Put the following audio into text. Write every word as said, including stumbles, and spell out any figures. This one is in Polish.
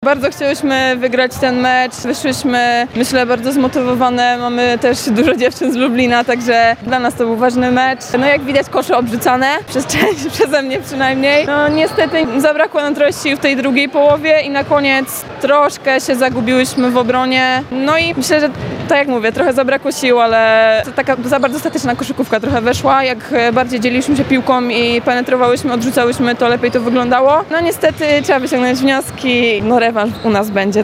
Bardzo chciałyśmy wygrać ten mecz, wyszłyśmy, myślę, bardzo zmotywowane, mamy też dużo dziewczyn z Lublina, także dla nas to był ważny mecz. No jak widać, kosze obrzucane, przez część, przeze mnie przynajmniej. No niestety zabrakło nam trochę sił w tej drugiej połowie i na koniec troszkę się zagubiłyśmy w obronie. No i myślę, że tak jak mówię, trochę zabrakło sił, ale to taka za bardzo statyczna koszykówka trochę weszła. Jak bardziej dzieliliśmy się piłką i penetrowałyśmy, odrzucałyśmy, to lepiej to wyglądało. No niestety trzeba wyciągnąć wnioski, no rewanż u nas będzie.